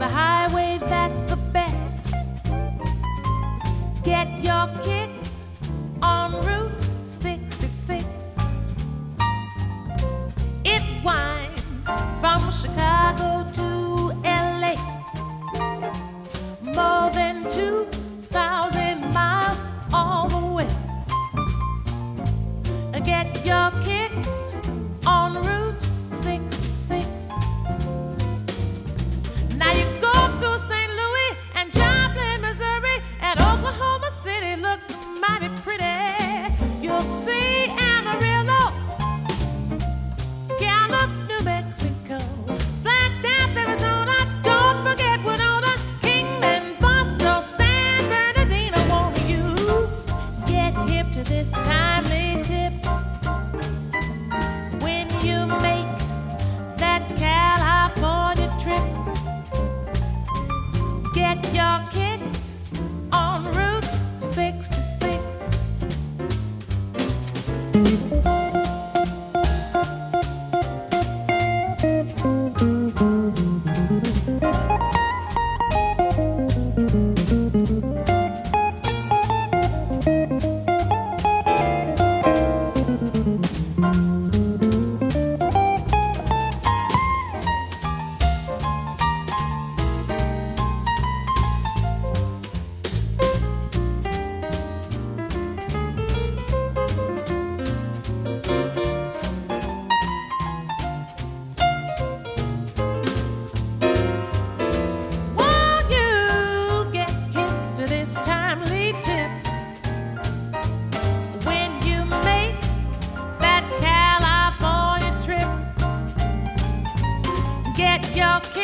the highway that's the best. Get your kicks on Route 66. It winds from Chicago to LA, more than 2,000 miles all the way. Get your kicks on Route 66. Now you go through St. Louis and Joplin, Missouri, and Oklahoma City looks mighty pretty. You'll see Amarillo, Gallup, New Mexico, Flagstaff, Arizona. Don't forget Winona, Kingman, Boston, San Bernardino. Won't you get hip to this timely tip? When you make that California trip, get your kicks on Route 66. Won't you get hip to this timely tip? When you make that California trip, get your